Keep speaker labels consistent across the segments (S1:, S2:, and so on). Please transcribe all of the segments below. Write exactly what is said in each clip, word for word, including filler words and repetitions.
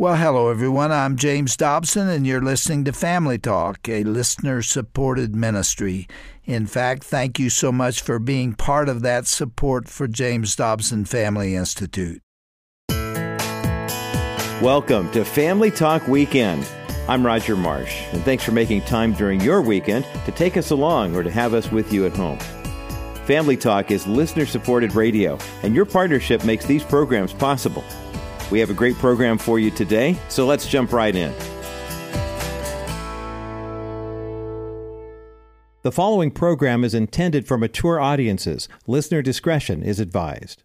S1: Well, hello, everyone. I'm James Dobson, and you're listening to Family Talk, a listener-supported ministry. In fact, thank you so much for being part of that support for James Dobson Family Institute.
S2: Welcome to Family Talk Weekend. I'm Roger Marsh, and thanks for making time during your weekend to take us along or to have us with you at home. Family Talk is listener-supported radio, and your partnership makes these programs possible. We have a great program for you today, so let's jump right in. The following program is intended for mature audiences. Listener discretion is advised.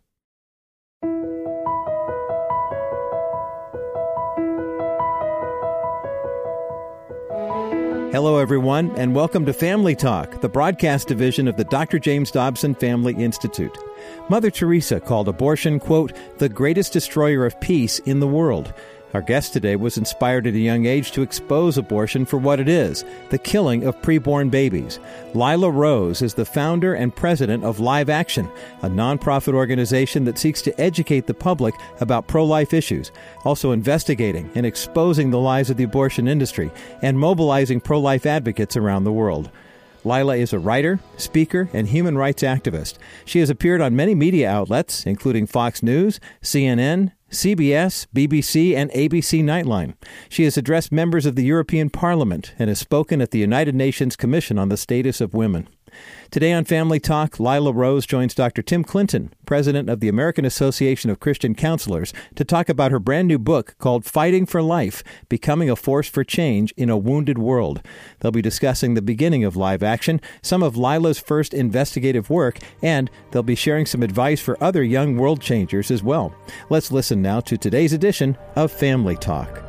S2: Hello, everyone, and welcome to Family Talk, the broadcast division of the Doctor James Dobson Family Institute. Mother Teresa called abortion, quote, the greatest destroyer of peace in the world. Our guest today was inspired at a young age to expose abortion for what it is, the killing of preborn babies. Lila Rose is the founder and president of Live Action, a nonprofit organization that seeks to educate the public about pro-life issues, also investigating and exposing the lies of the abortion industry and mobilizing pro-life advocates around the world. Lila is a writer, speaker, and human rights activist. She has appeared on many media outlets, including Fox News, C N N, C B S, B B C, and A B C Nightline. She has addressed members of the European Parliament and has spoken at the United Nations Commission on the Status of Women. Today on Family Talk, Lila Rose joins Doctor Tim Clinton, president of the American Association of Christian Counselors, to talk about her brand new book called Fighting for Life, Becoming a Force for Change in a Wounded World. They'll be discussing the beginning of Live Action, some of Lila's first investigative work, and they'll be sharing some advice for other young world changers as well. Let's listen now to today's edition of Family Talk.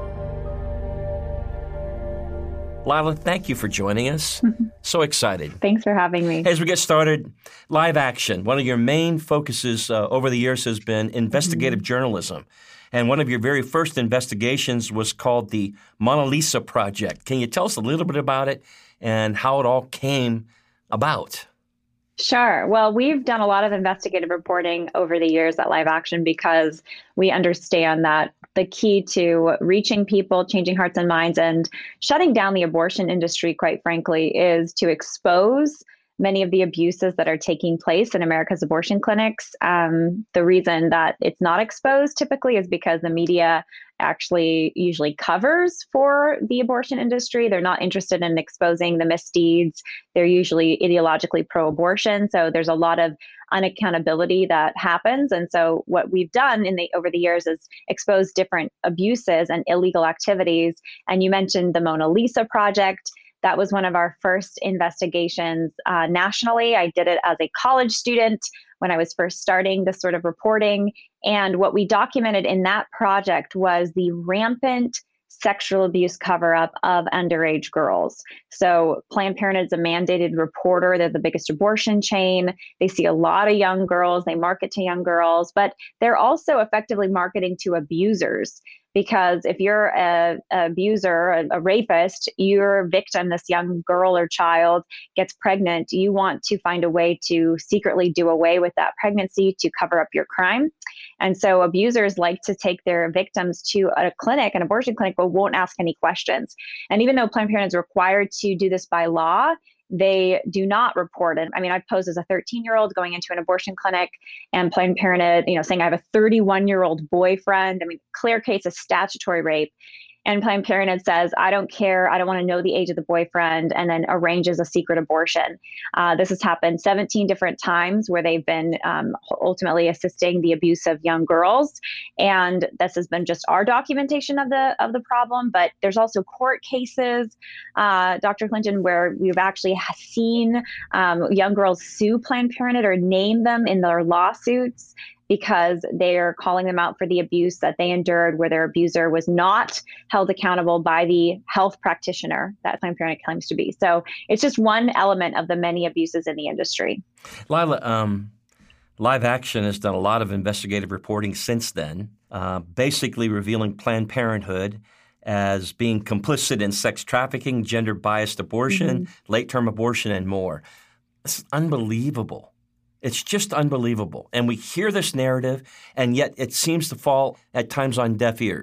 S3: Lila, thank you for joining us. So excited.
S4: Thanks for having me.
S3: As we get started, Live Action. One of your main focuses uh, over the years has been investigative mm-hmm. journalism. And one of your very first investigations was called the Mona Lisa Project. Can you tell us a little bit about it and how it all came about?
S4: Sure. Well, we've done a lot of investigative reporting over the years at Live Action because we understand that the key to reaching people, changing hearts and minds, and shutting down the abortion industry, quite frankly, is to expose many of the abuses that are taking place in America's abortion clinics. Um, the reason that it's not exposed typically is because the media actually usually covers for the abortion industry. They're not interested in exposing the misdeeds. They're usually ideologically pro-abortion. So there's a lot of unaccountability that happens. And so what we've done in the over the years is expose different abuses and illegal activities. And you mentioned the Mona Lisa Project. That was one of our first investigations uh, nationally. I did it as a college student when I was first starting this sort of reporting. And what we documented in that project was the rampant sexual abuse cover-up of underage girls. So Planned Parenthood is a mandated reporter. They're the biggest abortion chain. They see a lot of young girls. They market to young girls, but they're also effectively marketing to abusers. Because if you're a, a abuser, a, a rapist, your victim, this young girl or child, gets pregnant, you want to find a way to secretly do away with that pregnancy to cover up your crime. And so abusers like to take their victims to a clinic, an abortion clinic, but won't ask any questions. And even though Planned Parenthood is required to do this by law, they do not report it. I mean, I've posed as a thirteen-year-old going into an abortion clinic and Planned Parenthood, you know, saying I have a thirty-one-year-old boyfriend. I mean, clear case of statutory rape. And Planned Parenthood says, I don't care. I don't want to know the age of the boyfriend, and then arranges a secret abortion. Uh, this has happened seventeen different times where they've been um, ultimately assisting the abuse of young girls. And this has been just our documentation of the of the problem. But there's also court cases, uh, Doctor Clinton, where we've actually seen um, young girls sue Planned Parenthood or name them in their lawsuits because they are calling them out for the abuse that they endured, where their abuser was not held accountable by the health practitioner that Planned Parenthood claims to be. So it's just one element of the many abuses in the industry.
S3: Lila, um, Live Action has done a lot of investigative reporting since then, uh, basically revealing Planned Parenthood as being complicit in sex trafficking, gender-biased abortion, mm-hmm. late-term abortion, and more. It's unbelievable. It's just unbelievable. And we hear this narrative, and yet it seems to fall at times on deaf ears.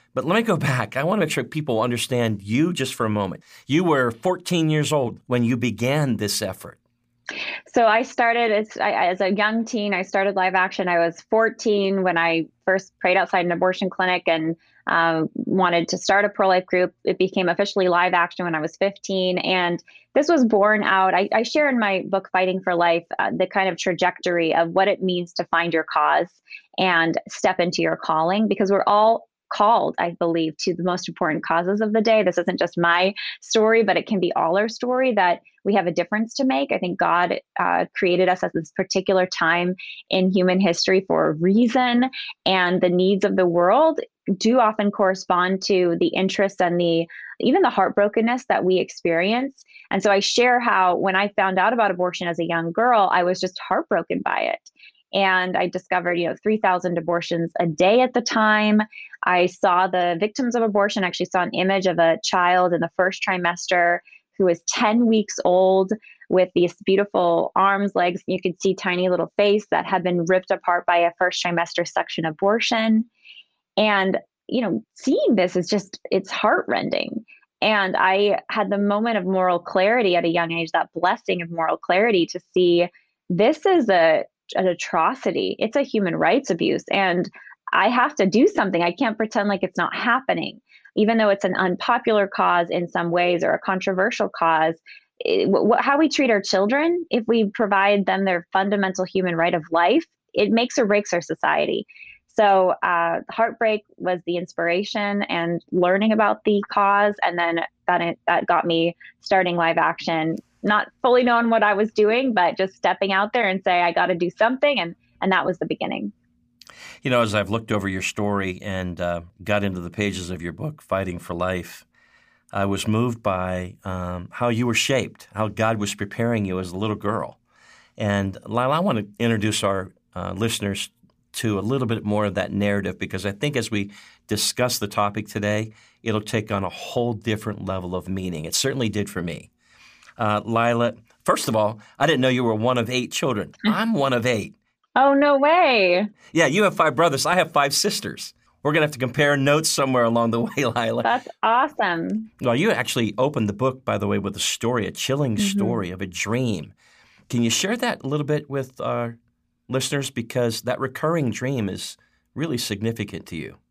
S3: But let me go back. I want to make sure people understand you just for a moment. You were fourteen years old when you began this effort.
S4: So I started as, I, as a young teen. I started Live Action. I was fourteen when I first prayed outside an abortion clinic and um, wanted to start a pro-life group. It became officially Live Action when I was fifteen. And this was born out. I, I share in my book, Fighting for Life, uh, the kind of trajectory of what it means to find your cause and step into your calling, because we're all called, I believe, to the most important causes of the day. This isn't just my story, but it can be all our story, that we have a difference to make. I think God uh, created us at this particular time in human history for a reason, and the needs of the world do often correspond to the interests and the even the heartbrokenness that we experience. And so I share how when I found out about abortion as a young girl, I was just heartbroken by it. And I discovered, you know, three thousand abortions a day at the time. I saw the victims of abortion, actually saw an image of a child in the first trimester who was ten weeks old with these beautiful arms, legs. You could see tiny little face that had been ripped apart by a first trimester suction abortion. And, you know, seeing this is just, it's heartrending. And I had the moment of moral clarity at a young age, that blessing of moral clarity to see this is a an atrocity. It's a human rights abuse. And I have to do something. I can't pretend like it's not happening. Even though it's an unpopular cause in some ways or a controversial cause, it, wh- how we treat our children, if we provide them their fundamental human right of life, it makes or breaks our society. So uh, heartbreak was the inspiration and learning about the cause. And then that, that got me starting Live Action, not fully knowing what I was doing, but just stepping out there and say, I got to do something. And, and that was the beginning.
S3: You know, as I've looked over your story and uh, got into the pages of your book, Fighting for Life, I was moved by um, how you were shaped, how God was preparing you as a little girl. And Lila, I want to introduce our uh, listeners to a little bit more of that narrative, because I think as we discuss the topic today, it'll take on a whole different level of meaning. It certainly did for me. Uh, Lila, first of all, I didn't know you were one of eight children. I'm one of eight.
S4: Oh, no way.
S3: Yeah, you have five brothers. I have five sisters. We're going to have to compare notes somewhere along the way, Lila.
S4: That's awesome.
S3: Well, you actually opened the book, by the way, with a story, a chilling
S4: Mm-hmm.
S3: story of a dream. Can you share that a little bit with our listeners? Because that recurring dream is really significant to you.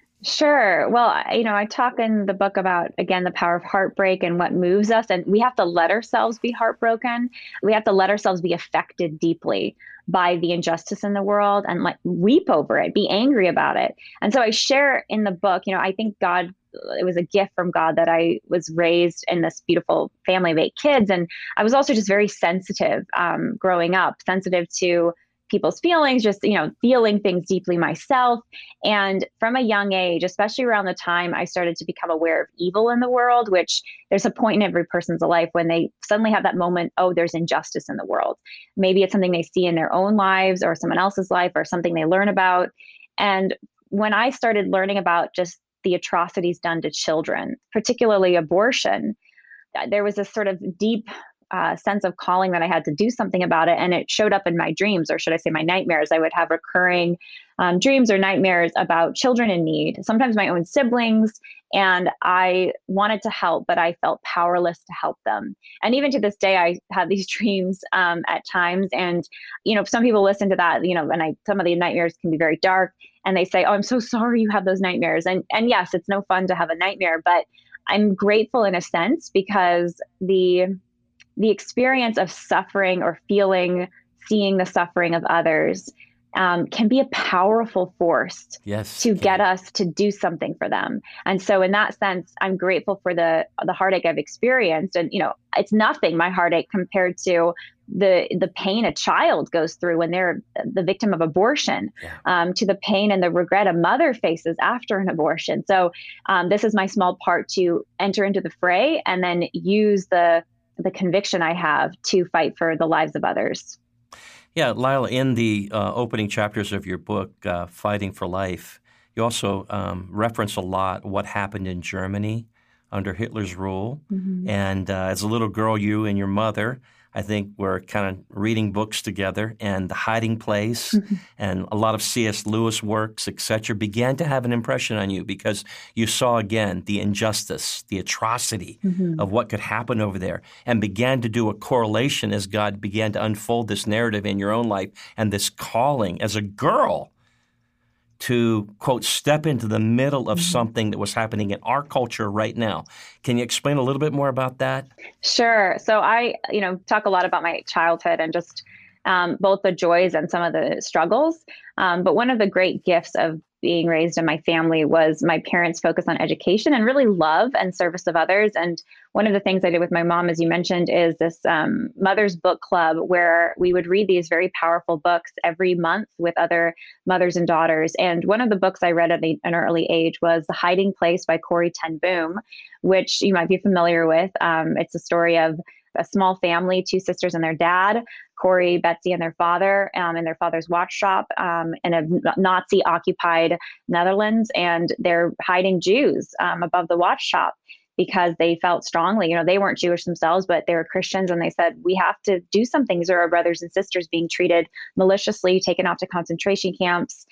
S4: Sure. Well, you know, I talk in the book about, again, the power of heartbreak and what moves us. And we have to let ourselves be heartbroken. We have to let ourselves be affected deeply by the injustice in the world and like weep over it, be angry about it. And so I share in the book, you know, I think God, it was a gift from God that I was raised in this beautiful family of eight kids. And I was also just very sensitive um, growing up, sensitive to people's feelings, just, you know, feeling things deeply myself. And from a young age, especially around the time I started to become aware of evil in the world, which there's a point in every person's life when they suddenly have that moment, oh, there's injustice in the world. Maybe it's something they see in their own lives or someone else's life or something they learn about. And when I started learning about just the atrocities done to children, particularly abortion, there was this sort of deep Uh, sense of calling that I had to do something about it. And it showed up in my dreams, or should I say my nightmares. I would have recurring um, dreams or nightmares about children in need, sometimes my own siblings. And I wanted to help, but I felt powerless to help them. And even to this day, I have these dreams um, at times. And, you know, some people listen to that, you know, and I, some of the nightmares can be very dark. And they say, oh, I'm so sorry you have those nightmares. And, and yes, it's no fun to have a nightmare, but I'm grateful in a sense, because the the experience of suffering or feeling, seeing the suffering of others um, can be a powerful force
S3: yes,
S4: to get us to do something for them. And so in that sense, I'm grateful for the the heartache I've experienced. And, you know, it's nothing, my heartache, compared to the the pain a child goes through when they're the victim of abortion,
S3: yeah.
S4: um, to the pain and the regret a mother faces after an abortion. So um, this is my small part to enter into the fray and then use the the conviction I have to fight for the lives of others.
S3: Yeah, Lila, in the uh, opening chapters of your book, uh, Fighting for Life, you also um, reference a lot what happened in Germany under Hitler's rule. Mm-hmm. And uh, as a little girl, you and your mother I think we're kind of reading books together, and The Hiding Place
S4: Mm-hmm.
S3: and a lot of C S. Lewis works, et cetera, began to have an impression on you because you saw again the injustice, the atrocity
S4: Mm-hmm.
S3: of what could happen over there, and began to do a correlation as God began to unfold this narrative in your own life and this calling as a girl to, quote, step into the middle of
S4: Mm-hmm.
S3: something that was happening in our culture right now. Can you explain a little bit more about that?
S4: Sure. So I, you know, talk a lot about my childhood and just um, both the joys and some of the struggles. Um, but one of the great gifts of being raised in my family was my parents' focus on education and really love and service of others. And one of the things I did with my mom, as you mentioned, is this um, mother's book club where we would read these very powerful books every month with other mothers and daughters. And one of the books I read at a, an early age was The Hiding Place by Corrie ten Boom, which you might be familiar with. Um, it's a story of a small family, two sisters and their dad, Corrie, Betsy, and their father, um, in their father's watch shop um, in a Nazi-occupied Netherlands, and they're hiding Jews um, above the watch shop because they felt strongly, you know, they weren't Jewish themselves, but they were Christians, and they said, we have to do something. These are our brothers and sisters being treated maliciously, taken off to concentration camps.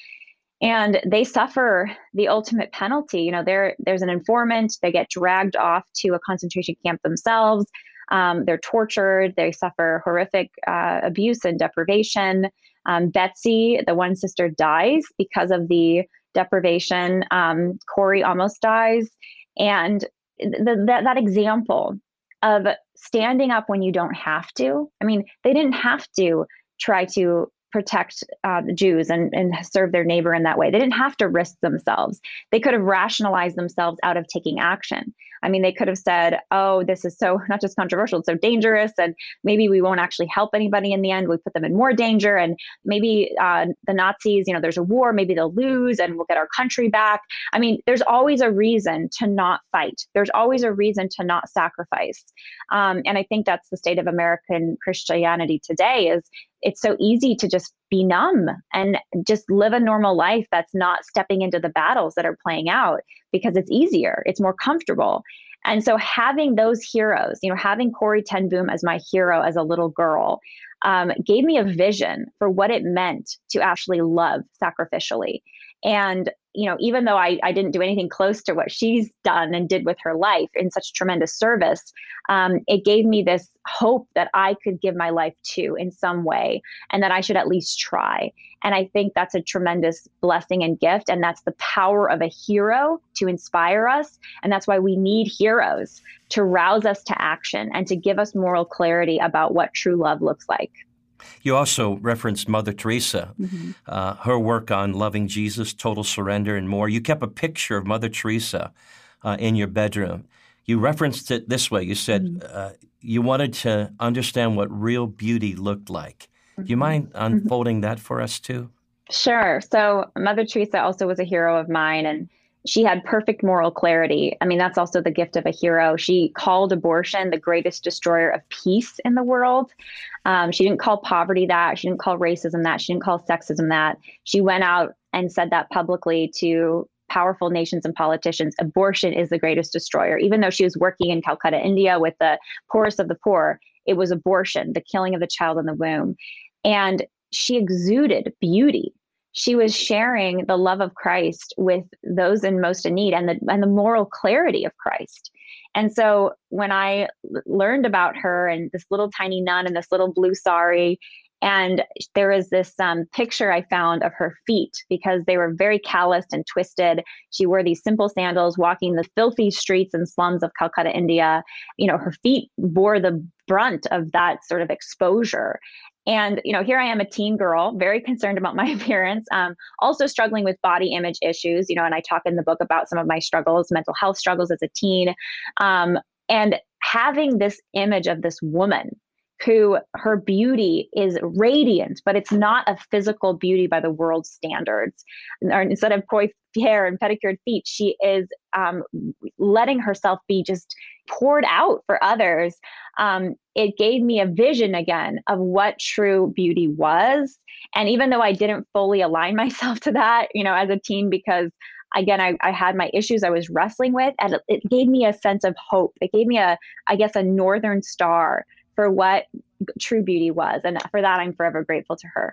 S4: And they suffer the ultimate penalty. You know, there there's an informant. They get dragged off to a concentration camp themselves. Um, they're tortured. They suffer horrific uh, abuse and deprivation. Um, Betsy, the one sister, dies because of the deprivation. Um, Corrie almost dies. And the, that, that example of standing up when you don't have to. I mean, they didn't have to try to protect uh, the Jews and, and serve their neighbor in that way. They didn't have to risk themselves. They could have rationalized themselves out of taking action. I mean, they could have said, oh, this is so not just controversial, it's so dangerous, and maybe we won't actually help anybody in the end. We put them in more danger, and maybe uh, the Nazis, you know, there's a war, maybe they'll lose and we'll get our country back. I mean, there's always a reason to not fight. There's always a reason to not sacrifice. Um, and I think that's the state of American Christianity today is it's so easy to just be numb and just live a normal life that's not stepping into the battles that are playing out because it's easier, it's more comfortable. And so having those heroes, you know, having Corrie ten Boom as my hero as a little girl, um, gave me a vision for what it meant to actually love sacrificially. And, you know, even though I, I didn't do anything close to what she's done and did with her life in such tremendous service, um, it gave me this hope that I could give my life to in some way and that I should at least try. And I think that's a tremendous blessing and gift. And that's the power of a hero to inspire us. And that's why we need heroes to rouse us to action and to give us moral clarity about what true love looks like.
S3: You also referenced Mother Teresa,
S4: Mm-hmm.
S3: uh, her work on loving Jesus, total surrender, and more. You kept a picture of Mother Teresa uh, in your bedroom. You referenced it this way. You said
S4: Mm-hmm.
S3: uh, you wanted to understand what real beauty looked like. Do you mind unfolding that for us too?
S4: Sure. So Mother Teresa also was a hero of mine, and she had perfect moral clarity. I mean, that's also the gift of a hero. She called abortion the greatest destroyer of peace in the world. Um, she didn't call poverty that. She didn't call racism that. She didn't call sexism that. She went out and said that publicly to powerful nations and politicians. Abortion is the greatest destroyer. Even though she was working in Calcutta, India with the poorest of the poor, it was abortion, the killing of the child in the womb. And she exuded beauty. She was sharing the love of Christ with those in most in need and the and the moral clarity of Christ. And so when I l- learned about her and this little tiny nun in this little blue sari, and there was this um, picture I found of her feet because they were very calloused and twisted. She wore these simple sandals walking the filthy streets and slums of Calcutta, India. You know, her feet bore the brunt of that sort of exposure. And, you know, here I am, a teen girl, very concerned about my appearance, um, also struggling with body image issues, you know, and I talk in the book about some of my struggles, mental health struggles as a teen. Um, and having this image of this woman who her beauty is radiant, but it's not a physical beauty by the world's standards. Or instead of coiffed hair and pedicured feet, she is um, letting herself be just poured out for others. Um, it gave me a vision again of what true beauty was. And even though I didn't fully align myself to that, you know, as a teen, because again, I, I had my issues I was wrestling with, and it, it gave me a sense of hope. It gave me a, I guess, a northern star for what true beauty was. And for that, I'm forever grateful to her.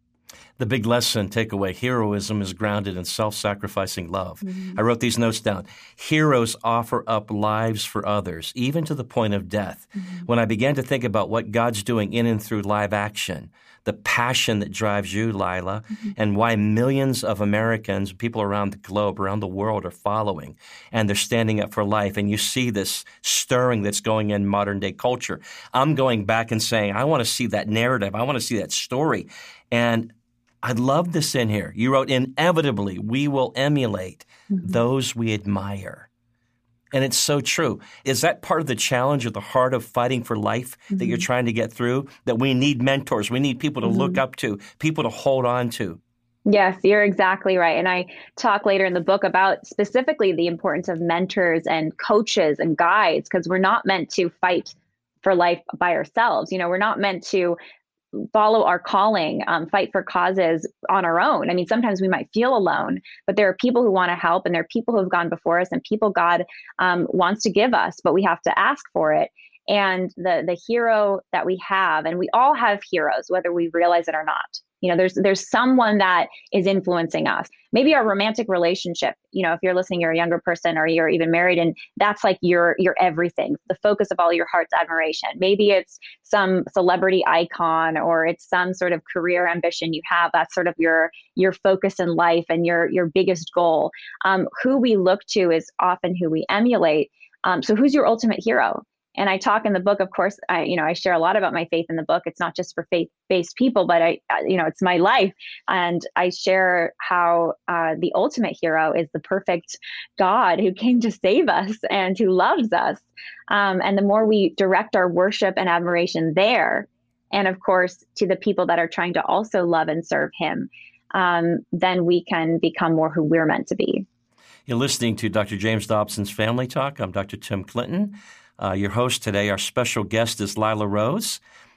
S3: The big lesson takeaway, heroism is grounded in self-sacrificing love. Mm-hmm. I wrote these notes down. Heroes offer up lives for others, even to the point of death. Mm-hmm. When I began to think about what God's doing in and through live action, the passion that drives you, Lila, mm-hmm. and why millions of Americans, people around the globe, around the world are following, and they're standing up for life. And you see this stirring that's going in modern day culture. I'm going back and saying, I want to see that narrative. I want to see that story. And I love this in here. You wrote, inevitably, we will emulate mm-hmm. those we admire. And it's so true. Is that part of the challenge or the heart of fighting for life mm-hmm. that you're trying to get through? That we need mentors. We need people to mm-hmm. look up to, people to hold on to.
S4: Yes, you're exactly right. And I talk later in the book about specifically the importance of mentors and coaches and guides, because we're not meant to fight for life by ourselves. You know, we're not meant to follow our calling, um, fight for causes on our own. I mean, sometimes we might feel alone, but there are people who want to help, and there are people who have gone before us, and people God um, wants to give us, but we have to ask for it. And the the hero that we have, and we all have heroes, whether we realize it or not. You know, there's there's someone that is influencing us. Maybe our romantic relationship. You know, if you're listening, you're a younger person, or you're even married, and that's like your your everything, the focus of all your heart's admiration. Maybe it's some celebrity icon, or it's some sort of career ambition you have. That's sort of your your focus in life and your your biggest goal. Um, who we look to is often who we emulate. Um, so, who's your ultimate hero? And I talk in the book, of course, I, you know, I share a lot about my faith in the book. It's not just for faith-based people, but I, you know, it's my life. And I share how uh, the ultimate hero is the perfect God who came to save us and who loves us. Um, and the more we direct our worship and admiration there, and of course, to the people that are trying to also love and serve him, um, then we can become more who we're meant to be.
S3: You're listening to Doctor James Dobson's Family Talk. I'm Doctor Tim Clinton. Uh, your host today, our special guest is Lila Rose.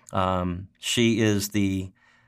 S3: Um, she is the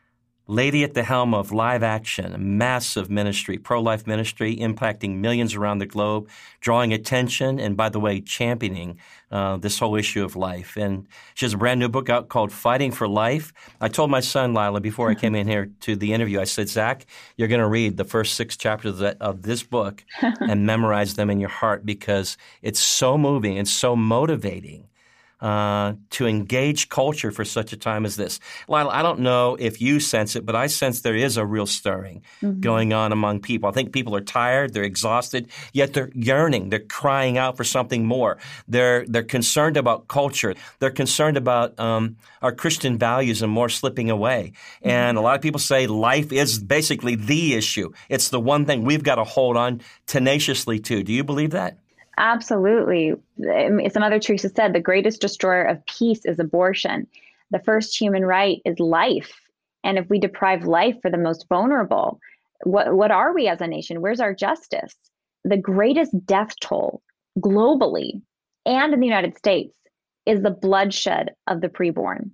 S3: lady at the helm of Live Action, a massive ministry, pro-life ministry, impacting millions around the globe, drawing attention, and by the way, championing uh, this whole issue of life. And she has a brand new book out called Fighting for Life. I told my son, Lila, before I came in here to the interview, I said, Zach, you're going to read the first six chapters of, that, of this book and memorize them in your heart, because it's so moving and so motivating Uh, to engage culture for such a time as this. Lila, I don't know if you sense it, but I sense there is a real stirring mm-hmm. going on among people. I think people are tired, they're exhausted, yet they're yearning, they're crying out for something more. They're they're concerned about culture. They're concerned about um, our Christian values and more slipping away. Mm-hmm. And a lot of people say life is basically the issue. It's the one thing we've got to hold on tenaciously to. Do you believe that?
S4: Absolutely. As Mother Teresa said, the greatest destroyer of peace is abortion. The first human right is life. And if we deprive life for the most vulnerable, what, what are we as a nation? Where's our justice? The greatest death toll globally and in the United States is the bloodshed of the preborn.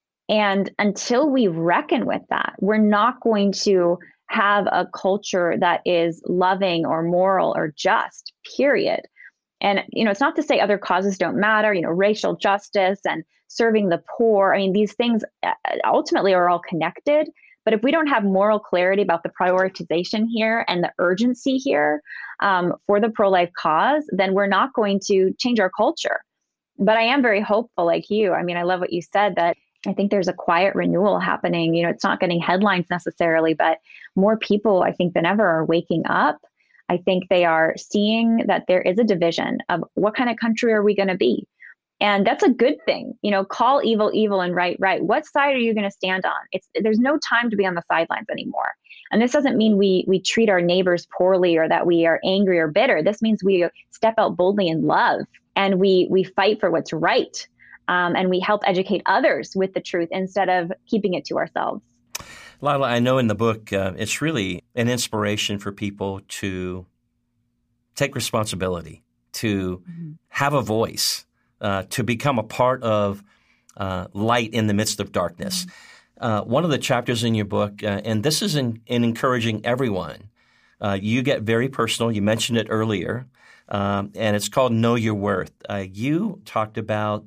S4: And until we reckon with that, we're not going to have a culture that is loving or moral or just, period. And, you know, it's not to say other causes don't matter, you know, racial justice and serving the poor. I mean, these things ultimately are all connected. But if we don't have moral clarity about the prioritization here and the urgency here um, for the pro-life cause, then we're not going to change our culture. But I am very hopeful, like you. I mean, I love what you said, that I think there's a quiet renewal happening. You know, it's not getting headlines necessarily, but more people, I think, than ever are waking up. I think they are seeing that there is a division of what kind of country are we going to be? And that's a good thing. You know, call evil, evil and right, right. What side are you going to stand on? It's there's no time to be on the sidelines anymore. And this doesn't mean we we treat our neighbors poorly or that we are angry or bitter. This means we step out boldly in love and we we fight for what's right. Um, and we help educate others with the truth instead of keeping it to ourselves.
S3: Lila, I know in the book, uh, it's really an inspiration for people to take responsibility, to mm-hmm. have a voice, uh, to become a part of uh, light in the midst of darkness. Mm-hmm. Uh, one of the chapters in your book, uh, and this is in, in encouraging everyone, uh, you get very personal. You mentioned it earlier, um, and it's called Know Your Worth. Uh, you talked about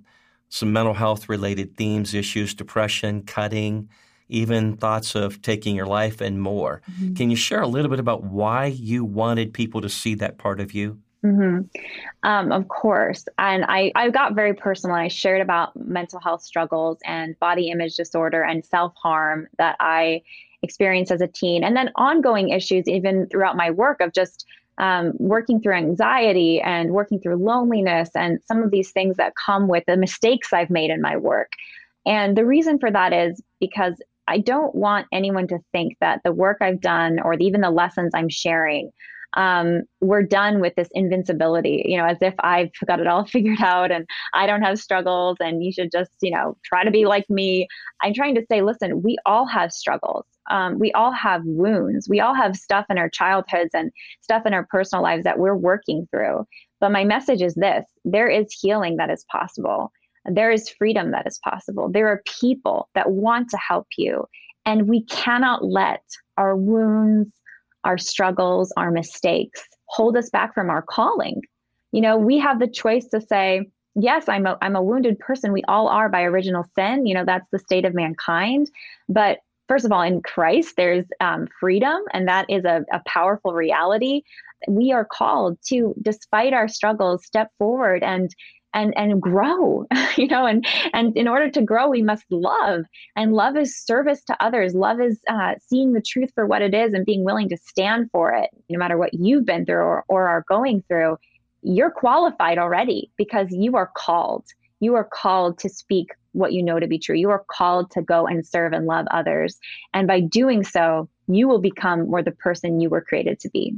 S3: some mental health related themes, issues, depression, cutting, even thoughts of taking your life and more. Mm-hmm. Can you share a little bit about why you wanted people to see that part of you?
S4: Mm-hmm. Um, of course. And I, I got very personal. I shared about mental health struggles and body image disorder and self-harm that I experienced as a teen, and then ongoing issues even throughout my work of just um, working through anxiety and working through loneliness and some of these things that come with the mistakes I've made in my work. And the reason for that is because I don't want anyone to think that the work I've done or even the lessons I'm sharing, um, we're done with this invincibility, you know, as if I've got it all figured out and I don't have struggles and you should just, you know, try to be like me. I'm trying to say, listen, we all have struggles. Um, we all have wounds. We all have stuff in our childhoods and stuff in our personal lives that we're working through. But my message is this: there is healing that is possible. There is freedom that is possible. There are people that want to help you. And we cannot let our wounds, our struggles, our mistakes hold us back from our calling. You know, we have the choice to say, yes, I'm a, I'm a wounded person. We all are by original sin. You know, that's the state of mankind. But first of all, in Christ, there's um, freedom, and that is a, a powerful reality. We are called to, despite our struggles, step forward and and and grow, you know, and and in order to grow, we must love. And love is service to others. Love is uh, seeing the truth for what it is and being willing to stand for it, no matter what you've been through or, or are going through. You're qualified already because you are called. You are called to speak what you know to be true. You are called to go and serve and love others. And by doing so, you will become more the person you were created to be.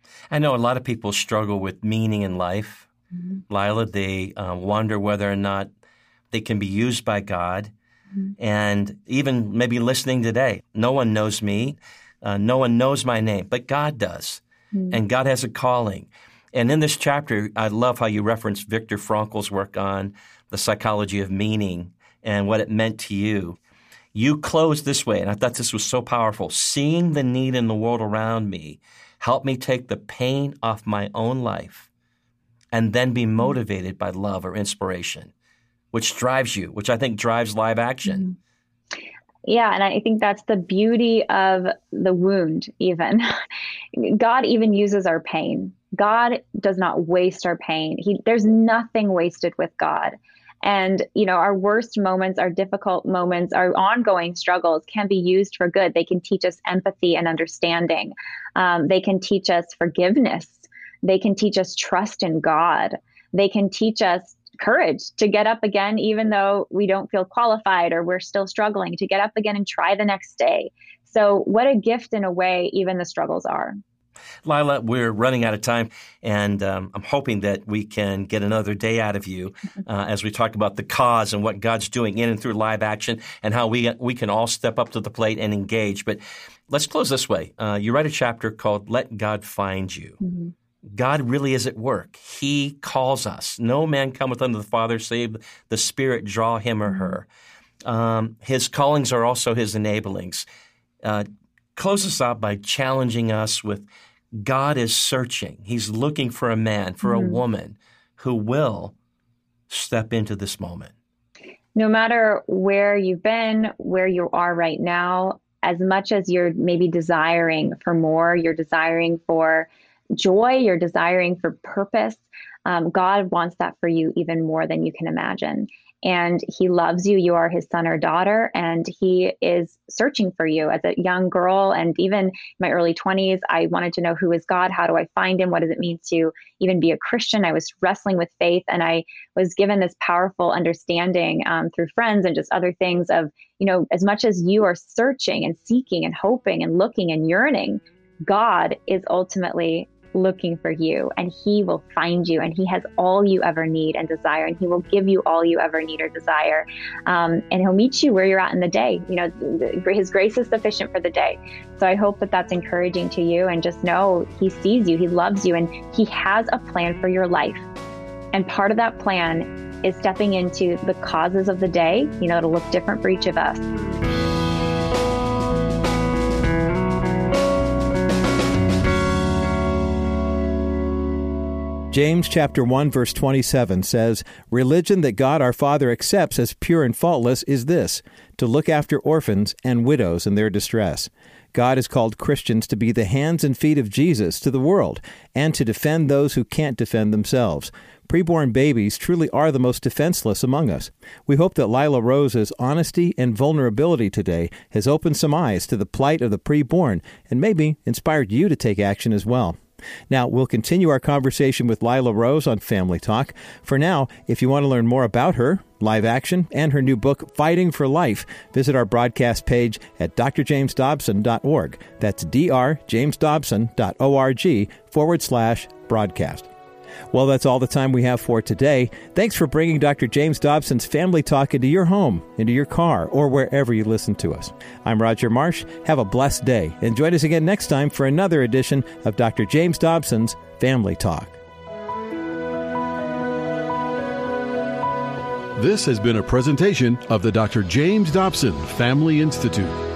S3: I know a lot of people struggle with meaning in life. Mm-hmm. Lila, they uh, wonder whether or not they can be used by God. Mm-hmm. And even maybe listening today, no one knows me. Uh, no one knows my name, but God does. Mm-hmm. And God has a calling. And in this chapter, I love how you reference Viktor Frankl's work on the psychology of meaning and what it meant to you. You close this way, and I thought this was so powerful. Seeing the need in the world around me helped me take the pain off my own life and then be motivated by love or inspiration, which drives you, which I think drives live action.
S4: Yeah, and I think that's the beauty of the wound even. God even uses our pain. God does not waste our pain. He, there's nothing wasted with God. And, you know, our worst moments, our difficult moments, our ongoing struggles can be used for good. They can teach us empathy and understanding. Um, they can teach us forgiveness. They can teach us trust in God. They can teach us courage to get up again, even though we don't feel qualified or we're still struggling, to get up again and try the next day. So what a gift in a way even the struggles are.
S3: Lila, we're running out of time, and um, I'm hoping that we can get another day out of you uh, as we talk about the cause and what God's doing in and through live action and how we we can all step up to the plate and engage. But let's close this way. Uh, you write a chapter called Let God Find You. Mm-hmm. God really is at work. He calls us. No man cometh unto the Father save the Spirit draw him or her. Um, his callings are also his enablings. Uh, close us out by challenging us with God is searching. He's looking for a man, for mm-hmm. a woman who will step into this moment.
S4: No matter where you've been, where you are right now, as much as you're maybe desiring for more, you're desiring for joy, you're desiring for purpose, um, God wants that for you even more than you can imagine. And he loves you. You are his son or daughter, and he is searching for you. As a young girl, and even in my early twenties, I wanted to know, who is God? How do I find him? What does it mean to even be a Christian? I was wrestling with faith, and I was given this powerful understanding um, through friends and just other things of, you know, as much as you are searching and seeking and hoping and looking and yearning, God is ultimately looking for you, and he will find you, and he has all you ever need and desire, and he will give you all you ever need or desire. Um, and he'll meet you where you're at in the day. You know, his grace is sufficient for the day. So I hope that that's encouraging to you, and just know he sees you, he loves you, and he has a plan for your life. And part of that plan is stepping into the causes of the day. You know, it'll look different for each of us.
S2: James chapter one verse twenty-seven says, "Religion that God our Father accepts as pure and faultless is this, to look after orphans and widows in their distress." God has called Christians to be the hands and feet of Jesus to the world and to defend those who can't defend themselves. Preborn babies truly are the most defenseless among us. We hope that Lila Rose's honesty and vulnerability today has opened some eyes to the plight of the preborn and maybe inspired you to take action as well. Now, we'll continue our conversation with Lila Rose on Family Talk. For now, if you want to learn more about her, Live Action, and her new book, Fighting for Life, visit our broadcast page at d r james dobson dot org. That's drjamesdobson.org forward slash broadcast. Well, that's all the time we have for today. Thanks for bringing Doctor James Dobson's Family Talk into your home, into your car, or wherever you listen to us. I'm Roger Marsh. Have a blessed day, and join us again next time for another edition of Doctor James Dobson's Family Talk.
S5: This has been a presentation of the Doctor James Dobson Family Institute.